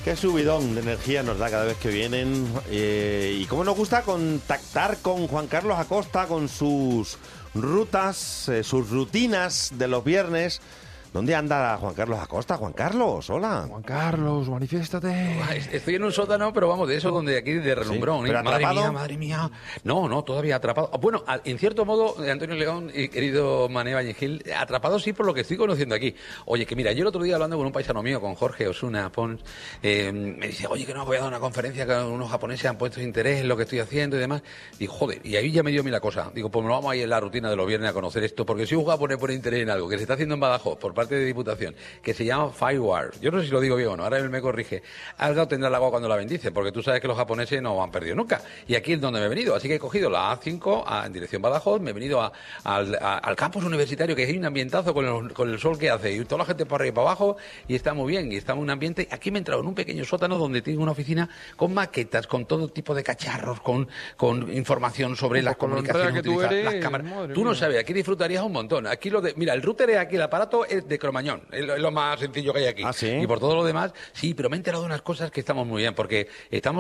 Qué subidón de energía nos da cada vez que vienen. Y cómo nos gusta contactar con Juan Carlos Acosta, con sus rutas, sus rutinas de los viernes. ¿Dónde anda Juan Carlos Acosta? Juan Carlos, hola. Juan Carlos, manifiéstate. Estoy en un sótano, pero vamos, de eso donde aquí de relumbrón. Sí, ¿pero atrapado? Madre mía. No, todavía atrapado. Bueno, en cierto modo, Antonio León y querido Mané Valle-Gil, atrapado sí por lo que estoy conociendo aquí. Oye, que mira, yo el otro día hablando con un paisano mío, con Jorge Osuna Pons, me dice, oye, que no voy a dar una conferencia que unos japoneses han puesto interés en lo que estoy haciendo y demás. Digo, joder, y ahí ya me dio a mí la cosa. Digo, pues nos vamos a ir en la rutina de los viernes a conocer esto, porque si un japonés pone interés en algo que se está haciendo en Badajoz por parte de Diputación, que se llama Firewire. Yo no sé si lo digo bien o no, ahora él me corrige. Algo tendrá el agua cuando la bendice, porque tú sabes que los japoneses no han perdido nunca. Y aquí es donde me he venido. Así que he cogido la A5 en dirección Badajoz, me he venido al campus universitario, que hay un ambientazo con el sol que hace, y toda la gente para arriba y para abajo, y está muy bien, y está en un ambiente. Aquí me he entrado en un pequeño sótano donde tengo una oficina con maquetas, con todo tipo de cacharros, con información sobre las comunicaciones, utilizar las cámaras. Tú no sabes, aquí disfrutarías un montón. Aquí mira, el router es aquí, el aparato es de Cromañón, es lo más sencillo que hay aquí. ¿Ah, sí? Y por todo lo demás, sí, pero me he enterado de unas cosas que estamos muy bien, porque están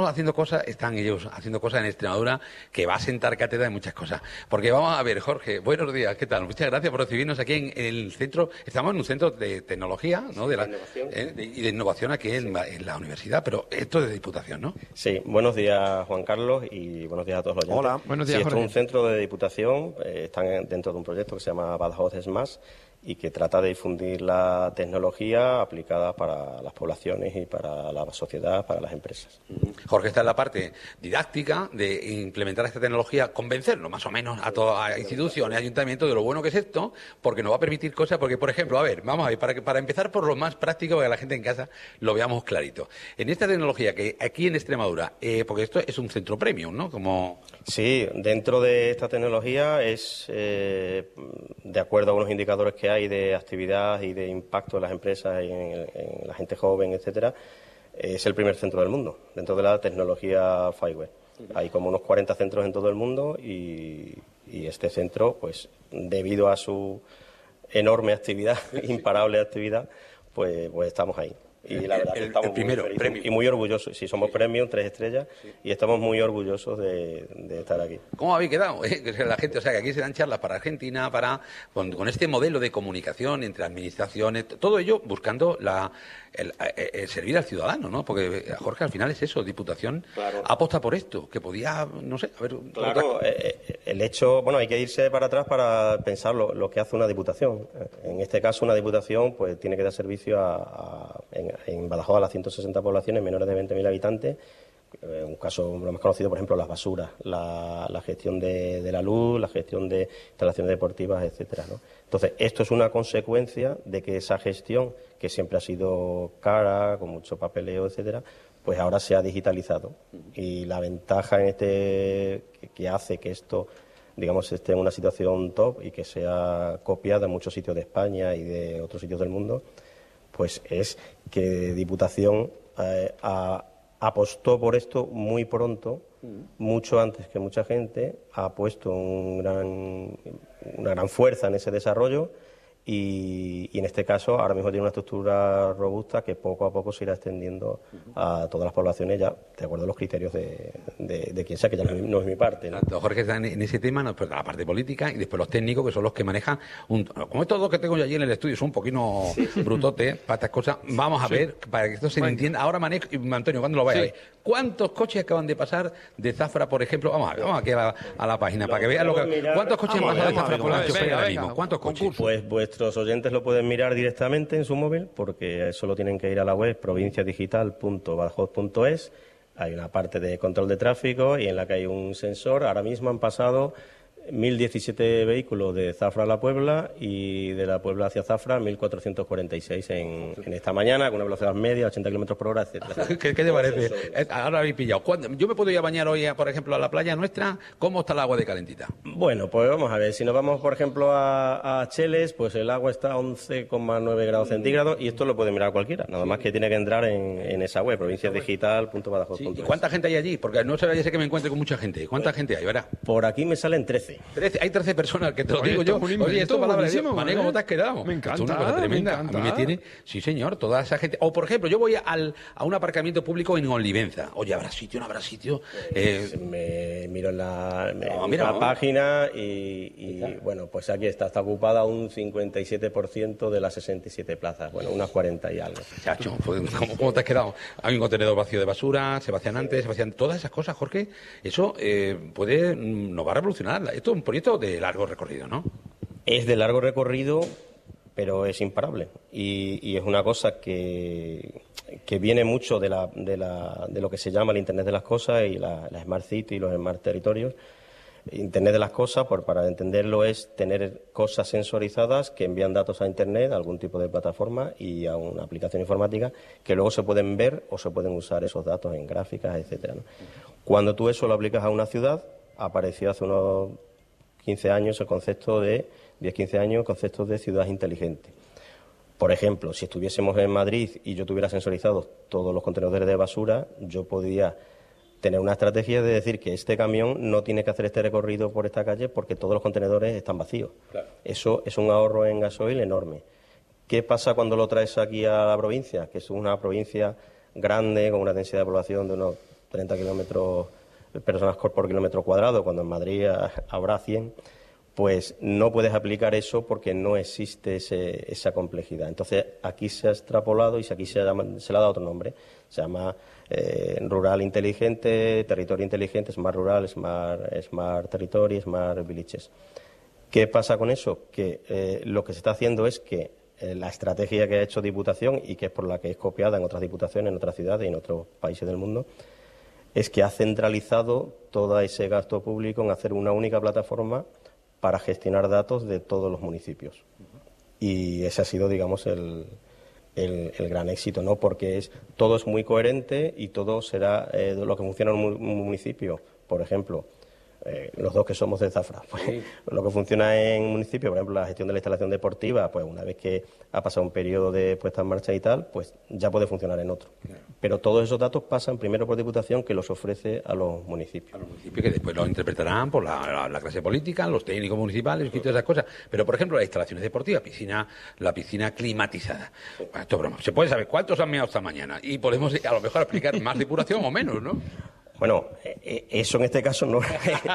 ellos haciendo cosas en Extremadura que va a sentar cátedra de muchas cosas. Porque vamos a ver, Jorge, buenos días, ¿qué tal? Muchas gracias por recibirnos aquí en el centro. Estamos en un centro de tecnología, ¿no? De innovación. Y de innovación aquí en la universidad, pero esto es de Diputación, ¿no? Sí, buenos días, Juan Carlos, y buenos días a todos los oyentes. Hola. Buenos días, sí, esto es Jorge. un centro de Diputación, están dentro de un proyecto que se llama Badajoz Smash, y que trata de difundir la tecnología aplicada para las poblaciones y para la sociedad, para las empresas. Jorge está en la parte didáctica de implementar esta tecnología, convencerlo más o menos a todas las instituciones, ayuntamientos de lo bueno que es esto, porque nos va a permitir cosas, porque por ejemplo, a ver, vamos a ver, para empezar por lo más práctico, para que la gente en casa lo veamos clarito. En esta tecnología que aquí en Extremadura, porque esto es un centro premium, ¿no? Como... Sí, dentro de esta tecnología es, de acuerdo a unos indicadores que hay de actividad y de impacto en las empresas y en la gente joven, etcétera, es el primer centro del mundo, dentro de la tecnología Firewire. Hay como unos 40 centros en todo el mundo y este centro, pues debido a su enorme actividad, imparable actividad, pues estamos ahí. Y la verdad que estamos primero, muy felices y muy orgullosos. Sí, somos premium, 3 estrellas, y estamos muy orgullosos de estar aquí. ¿Cómo habéis quedado? La gente, o sea, que aquí se dan charlas para Argentina, con este modelo de comunicación entre administraciones, todo ello buscando el servir al ciudadano, ¿no? Porque, Jorge, al final es eso, Diputación Claro. aposta por esto, que podía, no sé, a ver... Claro, el hecho, bueno, hay que irse para atrás para pensar lo que hace una diputación. En este caso, una diputación pues tiene que dar servicio en Badajoz a las 160 poblaciones menores de 20.000 habitantes. Un caso lo más conocido, por ejemplo, las basuras, la gestión de la luz, la gestión de instalaciones deportivas, etcétera, ¿no? Entonces, esto es una consecuencia de que esa gestión, que siempre ha sido cara, con mucho papeleo, etcétera, pues ahora se ha digitalizado. Y la ventaja que hace que esto, digamos, esté en una situación top y que sea copiada en muchos sitios de España y de otros sitios del mundo, pues es que Diputación apostó por esto muy pronto, mucho antes que mucha gente, ha puesto una gran fuerza en ese desarrollo y en este caso ahora mismo tiene una estructura robusta que poco a poco se irá extendiendo a todas las poblaciones ya de acuerdo a los criterios de quien sea, que ya no es mi parte, ¿no? Jorge está en ese tema, ¿no? Pero la parte política y después los técnicos, que son los que manejan como estos dos que tengo yo allí en el estudio, son un poquito brutotes para estas cosas. Vamos a ver, para que esto se entienda. Ahora, Antonio, cuando lo vaya a ver, ¿cuántos coches acaban de pasar de Zafra, por ejemplo? Vamos aquí a la página, para que vean ¿cuántos coches han pasado de Zafra por la Chopera ahora mismo? ¿Cuántos coches? Pues vuestros oyentes lo pueden mirar directamente en su móvil, porque solo tienen que ir a la web provinciadigital.badajoz.es. Hay una parte de control de tráfico y en la que hay un sensor. Ahora mismo han pasado 1.017 vehículos de Zafra a La Puebla y de La Puebla hacia Zafra 1.446 en esta mañana, con una velocidad media, 80 kilómetros por hora, etcétera. ¿Qué te parece? Ahora habéis pillado. Yo me puedo ir a bañar hoy, por ejemplo, a la playa nuestra. ¿Cómo está el agua de calentita? Bueno, pues vamos a ver. Si nos vamos, por ejemplo, a Cheles, pues el agua está a 11,9 grados centígrados y esto lo puede mirar cualquiera. Nada más que tiene que entrar en esa web, provinciadigital.badajoz.es. ¿Y cuánta gente hay allí? Porque no sé, ya sé que me encuentre con mucha gente. ¿Cuánta gente hay, verdad? Por aquí me salen 13. 13. 13, hay 13 personas que te lo Oye, digo esto yo. es un invento Oye, esto palabra de Dios. buenísimo, Mané, ¿cómo te has quedado? Me Esto es encanta, una cosa tremenda. me A mí me encanta. tiene... Sí, señor, toda esa gente... O, por ejemplo, yo voy a un aparcamiento público en Olivenza. Oye, ¿habrá sitio? ¿No habrá sitio? Me miro en la, mira, no. página y bueno, pues aquí está ocupada un 57% de las 67 plazas, bueno, unas 40 y algo. Chacho, ¿cómo te has quedado? Hay un contenedor vacío de basura, se vacían antes, se vacían todas esas cosas, Jorge. Eso nos va a revolucionar. Esto es un proyecto de largo recorrido, ¿no? Es de largo recorrido, pero es imparable. Y es una cosa que viene mucho de lo que se llama el Internet de las Cosas y la Smart City y los Smart Territorios. Internet de las Cosas, para entenderlo, es tener cosas sensorizadas que envían datos a Internet, a algún tipo de plataforma y a una aplicación informática que luego se pueden ver o se pueden usar esos datos en gráficas, etcétera, ¿no? Cuando tú eso lo aplicas a una ciudad, apareció hace unos 15 años el concepto de 10-15 años el concepto de ciudad inteligente. Por ejemplo, si estuviésemos en Madrid y yo tuviera sensorizados todos los contenedores de basura, yo podría tener una estrategia de decir que este camión no tiene que hacer este recorrido por esta calle porque todos los contenedores están vacíos. Claro. Eso es un ahorro en gasoil enorme. ¿Qué pasa cuando lo traes aquí a la provincia? Que es una provincia grande, con una densidad de población de unos 30 kilómetros, personas por kilómetro cuadrado, cuando en Madrid habrá 100, pues no puedes aplicar eso porque no existe esa complejidad. Entonces, aquí se ha extrapolado y aquí se le ha dado otro nombre. Se llama rural inteligente, territorio inteligente, smart rural, smart territory, smart villages. ¿Qué pasa con eso? Que lo que se está haciendo es que la estrategia que ha hecho Diputación y que es por la que es copiada en otras diputaciones, en otras ciudades y en otros países del mundo, es que ha centralizado todo ese gasto público en hacer una única plataforma para gestionar datos de todos los municipios. Y ese ha sido, digamos, el gran éxito, ¿no? Porque todo es muy coherente y todo será lo que funciona en un municipio. Por ejemplo, los dos que somos de Zafra, pues, sí. Lo que funciona en un municipio, por ejemplo, la gestión de la instalación deportiva, pues una vez que ha pasado un periodo de puesta en marcha y tal, pues ya puede funcionar en otro. Claro. Pero todos esos datos pasan primero por Diputación, que los ofrece a los municipios. A los municipios que después los interpretarán por la clase política, los técnicos municipales y todas esas cosas. Pero, por ejemplo, las instalaciones deportivas, la piscina climatizada. Sí. Bueno, esto es broma. Se puede saber cuántos han meado esta mañana y podemos a lo mejor aplicar más depuración o menos, ¿no? Bueno, eso en este caso no,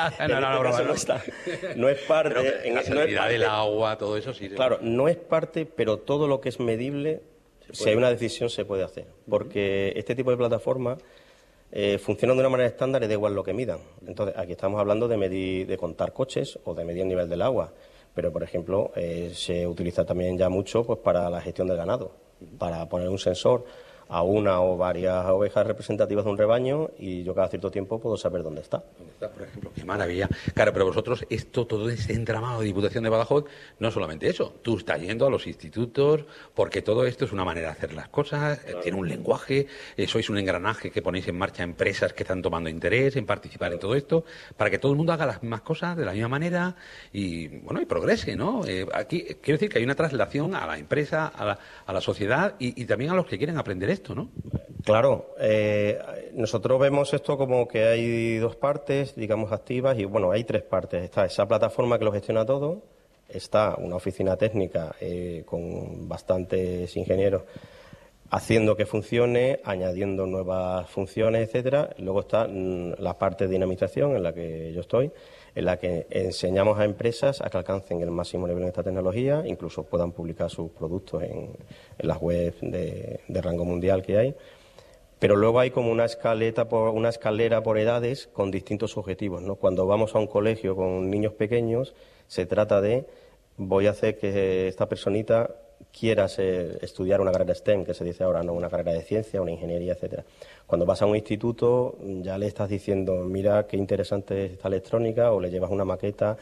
no está. No es parte. Pero la salinidad del agua, todo eso sí. Claro, no es parte, pero todo lo que es medible, si hay una decisión, se puede hacer. Porque este tipo de plataformas funcionan de una manera estándar y da igual lo que midan. Entonces, aquí estamos hablando de contar coches o de medir el nivel del agua. Pero, por ejemplo, se utiliza también ya mucho pues para la gestión del ganado, para poner un sensor a una o varias ovejas representativas de un rebaño y yo cada cierto tiempo puedo saber dónde está. ¿Dónde está, por ejemplo? Qué maravilla. Claro, pero vosotros, todo este entramado de Diputación de Badajoz, no solamente eso, tú estás yendo a los institutos, porque todo esto es una manera de hacer las cosas, claro. Tiene un lenguaje, sois un engranaje que ponéis en marcha empresas que están tomando interés en participar en todo esto, para que todo el mundo haga las mismas cosas de la misma manera y, bueno, y progrese, ¿no? Aquí quiero decir que hay una traslación a la empresa, a la sociedad y también a los que quieren aprender esto, ¿no? Claro, nosotros vemos esto como que hay dos partes, digamos, activas y, bueno, hay tres partes. Está esa plataforma que lo gestiona todo, está una oficina técnica con bastantes ingenieros haciendo que funcione, añadiendo nuevas funciones, etcétera. Luego está la parte de dinamización en la que yo estoy, en la que enseñamos a empresas a que alcancen el máximo nivel de esta tecnología, incluso puedan publicar sus productos en las webs de rango mundial que hay. Pero luego hay como una escalera por edades con distintos objetivos, ¿no? Cuando vamos a un colegio con niños pequeños, se trata de voy a hacer que esta personita quiera estudiar una carrera STEM, que se dice ahora, no una carrera de ciencia, una ingeniería, etcétera. Cuando vas a un instituto ya le estás diciendo, mira qué interesante es esta electrónica, o le llevas una maqueta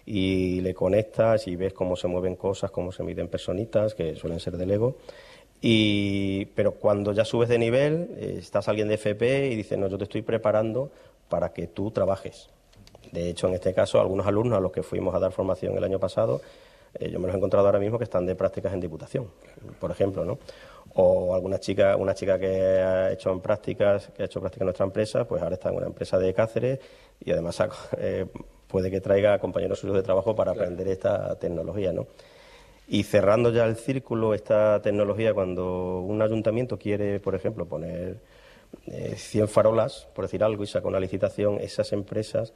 y le conectas y ves cómo se mueven cosas, cómo se miden personitas, que suelen ser de Lego. Pero cuando ya subes de nivel, estás alguien de FP y dices, no, yo te estoy preparando para que tú trabajes. De hecho, en este caso, algunos alumnos a los que fuimos a dar formación el año pasado, yo me los he encontrado ahora mismo que están de prácticas en Diputación, por ejemplo, ¿no? O una chica que ha hecho prácticas en nuestra empresa, pues ahora está en una empresa de Cáceres y además puede que traiga compañeros suyos de trabajo para aprender esta tecnología, ¿no? Y cerrando ya el círculo, esta tecnología, cuando un ayuntamiento quiere, por ejemplo, poner 100 farolas, por decir algo, y saca una licitación, esas empresas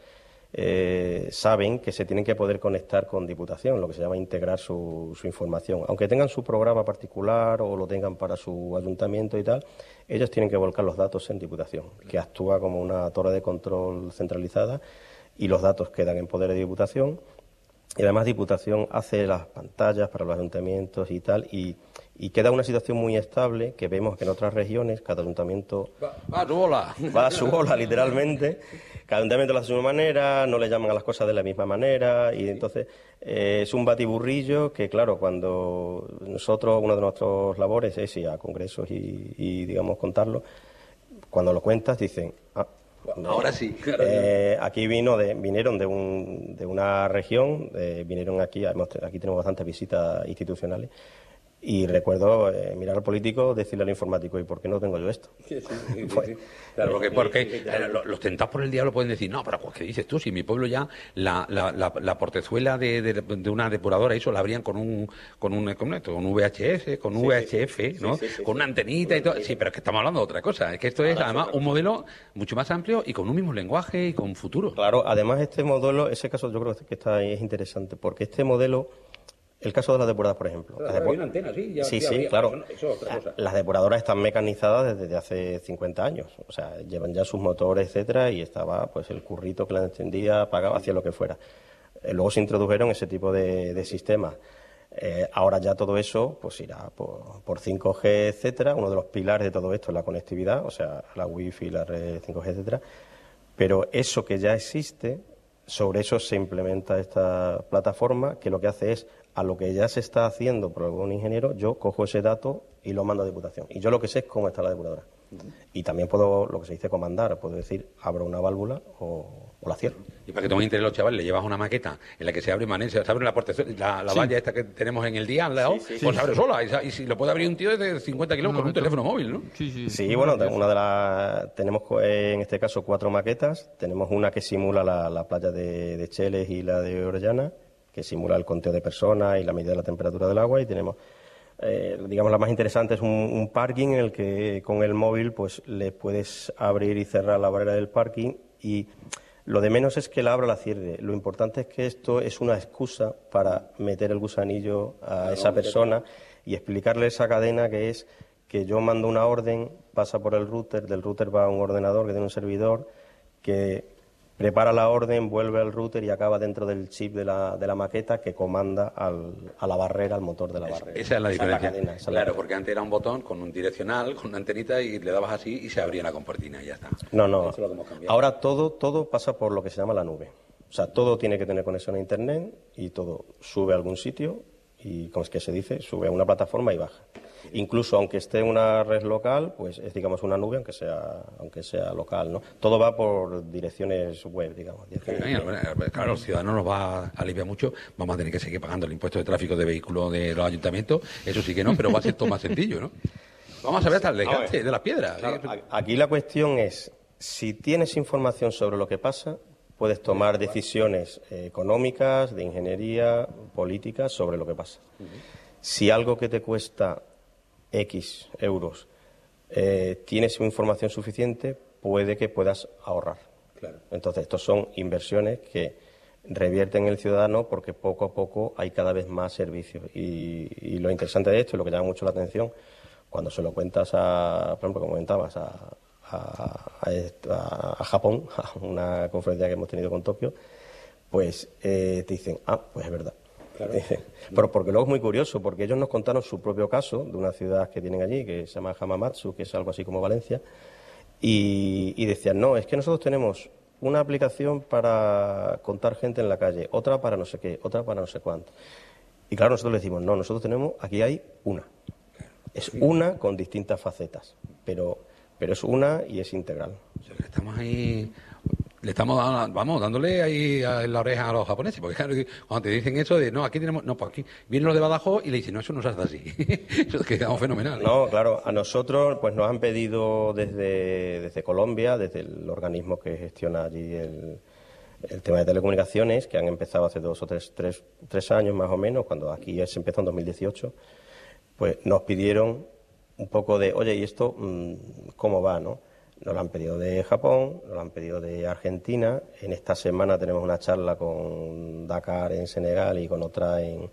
saben que se tienen que poder conectar con Diputación, lo que se llama integrar su información. Aunque tengan su programa particular o lo tengan para su ayuntamiento y tal, ellos tienen que volcar los datos en Diputación, que actúa como una torre de control centralizada, y los datos quedan en poder de Diputación. Y además Diputación hace las pantallas para los ayuntamientos y tal, y queda una situación muy estable, que vemos que en otras regiones cada ayuntamiento va a su bola. Va a su bola, literalmente. Cada ayuntamiento lo hace de una manera, no le llaman a las cosas de la misma manera, y entonces es un batiburrillo que, claro, cuando nosotros, una de nuestras labores es ir a congresos y digamos, contarlo, cuando lo cuentas dicen... Ahora sí. Aquí vinieron de una región, vinieron aquí tenemos bastantes visitas institucionales, y recuerdo mirar al político, decirle al informático, ¿y por qué no tengo yo esto? Sí. Claro, porque los tentados por el diablo pueden decir, no, pero ¿qué dices tú? Si en mi pueblo ya la portezuela de una depuradora, eso la abrían con un VHS, con un VHF, ¿no? Con una antenita y todo. Sí, pero es que estamos hablando de otra cosa. Es que esto es además un modelo mucho más amplio y con un mismo lenguaje y con futuro. Claro, además este modelo, ese caso yo creo que es interesante, porque este modelo... El caso de las depuradoras, por ejemplo. Hay una antena, sí. Sí, claro. Eso es otra cosa. Las depuradoras están mecanizadas desde hace 50 años. O sea, llevan ya sus motores, etcétera, y estaba pues el currito que la encendía, apagaba, hacía lo que fuera. Luego se introdujeron ese tipo de sistemas. Ahora ya todo eso pues irá por 5G, etcétera. Uno de los pilares de todo esto es la conectividad, o sea, la Wi-Fi, la red 5G, etcétera. Pero eso que ya existe, sobre eso se implementa esta plataforma, que lo que hace es, a lo que ya se está haciendo por algún ingeniero, yo cojo ese dato y lo mando a Diputación. Y yo lo que sé es cómo está la depuradora. Y también puedo, lo que se dice, comandar. Puedo decir, abro una válvula o la cierro. Y para que tomen interés los chavales, le llevas una maqueta en la que se abre se abre la valla esta que tenemos en el día al lado, pues se abre sola. Y si lo puede abrir un tío de 50 kilómetros con un teléfono móvil, ¿no? Sí, bueno, tenemos en este caso 4 maquetas. Tenemos una que simula la playa de Cheles y la de Orellana, que simula el conteo de personas y la medida de la temperatura del agua, y tenemos, digamos, la más interesante es un parking en el que con el móvil pues le puedes abrir y cerrar la barrera del parking, y lo de menos es que la abra o la cierre. Lo importante es que esto es una excusa para meter el gusanillo a esa persona y explicarle esa cadena, que es que yo mando una orden, pasa por el router, del router va a un ordenador que tiene un servidor que prepara la orden, vuelve al router y acaba dentro del chip de la maqueta, que comanda a la barrera, al motor de la barrera. Esa es la diferencia. Claro, porque antes era un botón con un direccional, con una antenita, y le dabas así y se abría la compartina y ya está. No. Eso es lo que hemos cambiado. Ahora todo pasa por lo que se llama la nube. O sea, todo tiene que tener conexión a Internet, y todo sube a algún sitio y, como es que se dice, sube a una plataforma y baja. Incluso aunque esté en una red local, pues es, digamos, una nube, aunque sea local, ¿no? Todo va por direcciones web, digamos. Claro, el ciudadano nos va a aliviar mucho. Vamos a tener que seguir pagando el impuesto de tráfico de vehículos de los ayuntamientos. Eso sí que no, pero va a ser todo más sencillo, ¿no? Vamos a ver hasta el desgaste de las piedras. Claro, aquí la cuestión es, si tienes información sobre lo que pasa, puedes tomar decisiones económicas, de ingeniería, políticas sobre lo que pasa. Si algo que te cuesta X euros tienes información suficiente, puede que puedas ahorrar. Claro. Entonces, estos son inversiones que revierten en el ciudadano, porque poco a poco hay cada vez más servicios. Y lo interesante de esto, y lo que llama mucho la atención, cuando se lo cuentas por ejemplo, como comentabas, a Japón, a una conferencia que hemos tenido con Tokio, pues te dicen, pues es verdad. Claro. Pero porque luego es muy curioso, porque ellos nos contaron su propio caso de una ciudad que tienen allí, que se llama Hamamatsu, que es algo así como Valencia, y decían, no, es que nosotros tenemos una aplicación para contar gente en la calle, otra para no sé qué, otra para no sé cuánto. Y claro, nosotros le decimos, no, nosotros aquí hay una. Es una con distintas facetas, pero es una y es integral. O sea, estamos ahí... Le estamos dándole ahí en la oreja a los japoneses, porque claro, cuando te dicen eso de, no, aquí tenemos, no, pues aquí vienen los de Badajoz y le dicen, no, eso no se hace así. Eso es que quedamos fenomenal. No, claro, a nosotros pues nos han pedido desde Colombia, desde el organismo que gestiona allí el tema de telecomunicaciones, que han empezado hace 2 o 3 años más o menos, cuando aquí se empezó en 2018, pues nos pidieron un poco de, oye, ¿y esto cómo va, no? Nos lo han pedido de Japón, nos lo han pedido de Argentina. En esta semana tenemos una charla con Dakar en Senegal y con otra en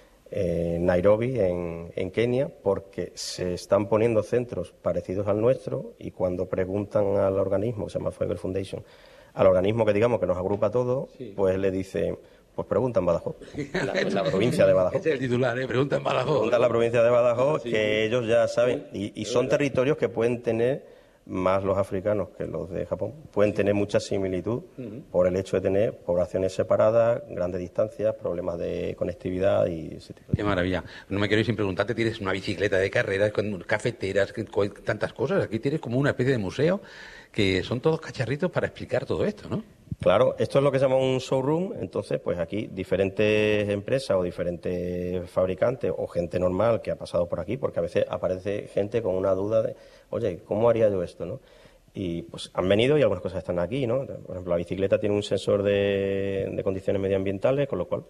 Nairobi, en Kenia, porque se están poniendo centros parecidos al nuestro y cuando preguntan al organismo, que se llama Fiber Foundation, al organismo que digamos que nos agrupa todo, pues le dice, pues pregunta en Badajoz, la provincia de Badajoz. Ese es el titular, pregunta en Badajoz. Pregunta en la provincia de Badajoz, que ellos ya saben, y son territorios que pueden tener, más los africanos que los de Japón, pueden tener mucha similitud por el hecho de tener poblaciones separadas, grandes distancias, problemas de conectividad y ese tipo de Qué maravilla. No me quiero ir sin preguntarte, tienes una bicicleta de carreras, con cafeteras, con tantas cosas. Aquí tienes como una especie de museo que son todos cacharritos para explicar todo esto, ¿no? Claro, esto es lo que se llama un showroom. Entonces, pues aquí diferentes empresas o diferentes fabricantes o gente normal que ha pasado por aquí, porque a veces aparece gente con una duda de, oye, ¿cómo haría yo esto, no? Y pues han venido y algunas cosas están aquí, ¿no? Por ejemplo, la bicicleta tiene un sensor de condiciones medioambientales, con lo cual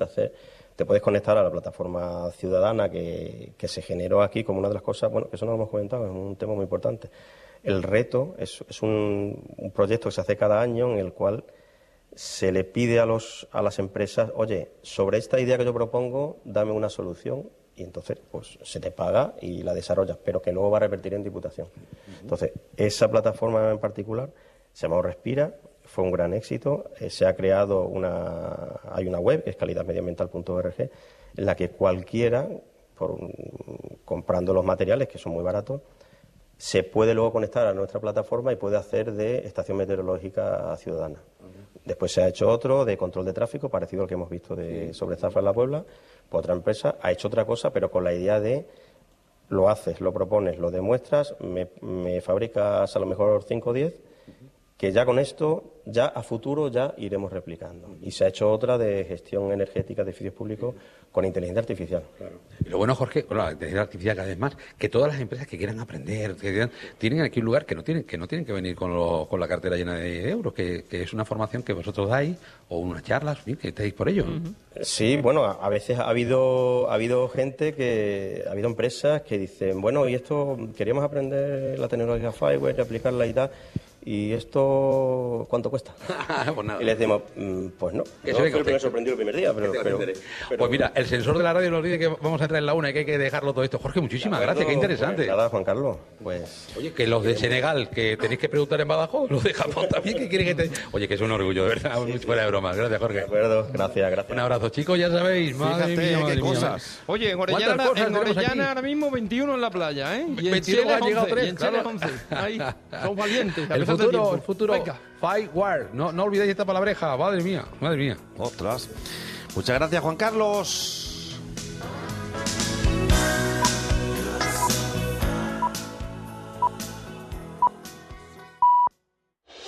te puedes conectar a la plataforma ciudadana que se generó aquí como una de las cosas, bueno, que eso no lo hemos comentado, es un tema muy importante. El reto es un proyecto que se hace cada año en el cual se le pide a las empresas, oye, sobre esta idea que yo propongo, dame una solución, y entonces pues se te paga y la desarrollas, pero que luego va a revertir en Diputación. Entonces, esa plataforma en particular se llama Respira, fue un gran éxito, se ha creado hay una web, que es calidadmedioambiental.org, en la que cualquiera, comprando los materiales, que son muy baratos, se puede luego conectar a nuestra plataforma y puede hacer de estación meteorológica ciudadana. Después se ha hecho otro de control de tráfico, parecido al que hemos visto sobre Zafra en La Puebla, pues otra empresa ha hecho otra cosa, pero con la idea de lo haces, lo propones, lo demuestras, me fabricas a lo mejor 5 o 10, que ya con esto, ya a futuro, ya iremos replicando. Y se ha hecho otra de gestión energética de edificios públicos con inteligencia artificial. Claro. Y lo bueno, Jorge, con la inteligencia artificial cada vez más, que todas las empresas que quieran aprender, tienen aquí un lugar que no tienen que venir con la cartera llena de euros, que es una formación que vosotros dais, o unas charlas, en fin, que estáis por ello. Sí, bueno, a veces ha habido gente ha habido empresas que dicen, bueno, y esto, queríamos aprender la tecnología Fireware y aplicarla y tal, ¿y esto cuánto cuesta? Pues nada. Y les decimos, pues no. Que No se ve fue el que primer sorprendido el primer día, pero pues mira, el sensor de la radio nos dice que vamos a entrar en la una y que hay que dejarlo todo esto. Jorge, muchísimas gracias, qué interesante. Pues nada, Juan Carlos, pues... Oye, que los de Senegal, que tenéis que preguntar en Badajoz, los de Japón también, que quieren que te... Oye, que es un orgullo, de verdad, fuera de bromas. Gracias, Jorge. De acuerdo, gracias. Un abrazo, chicos, ya sabéis. Madre Fíjate, mía, qué cosas. Oye, en Orellana, ahora mismo 21 en la playa, ¿eh? Y en 21 Chile han llegado 11, tres, y en Chile claro. 11. Ahí, son valientes. El futuro, Venga. Fireware. No olvidéis esta palabreja, madre mía. Ostras. Muchas gracias, Juan Carlos.